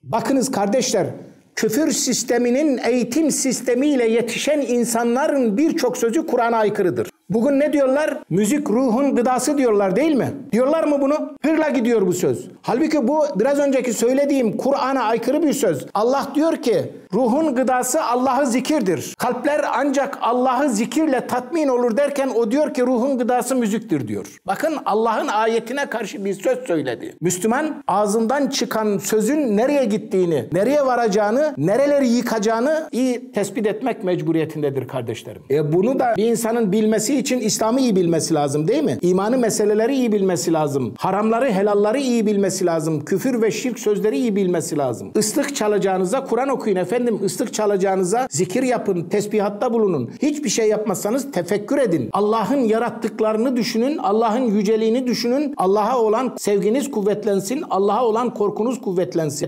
Bakınız kardeşler, küfür sisteminin eğitim sistemiyle yetişen insanların birçok sözü Kur'an'a aykırıdır. Bugün ne diyorlar? Müzik ruhun gıdası diyorlar, değil mi? Diyorlar mı bunu? Hırla gidiyor bu söz. Halbuki bu biraz önceki söylediğim Kur'an'a aykırı bir söz. Allah diyor ki ruhun gıdası Allah'ı zikirdir. Kalpler ancak Allah'ı zikirle tatmin olur derken o diyor ki ruhun gıdası müziktir diyor. Bakın Allah'ın ayetine karşı bir söz söyledi. Müslüman ağzından çıkan sözün nereye gittiğini, nereye varacağını, nereleri yıkacağını iyi tespit etmek mecburiyetindedir kardeşlerim. Bunu da bir insanın bilmesi için İslam'ı iyi bilmesi lazım, değil mi? İmanı meseleleri iyi bilmesi lazım. Haramları, helalları iyi bilmesi lazım. Küfür ve şirk sözleri iyi bilmesi lazım. Islık çalacağınıza Kur'an okuyun efendim. Islık çalacağınıza zikir yapın, tesbihatta bulunun. Hiçbir şey yapmazsanız tefekkür edin. Allah'ın yarattıklarını düşünün, Allah'ın yüceliğini düşünün. Allah'a olan sevginiz kuvvetlensin, Allah'a olan korkunuz kuvvetlensin.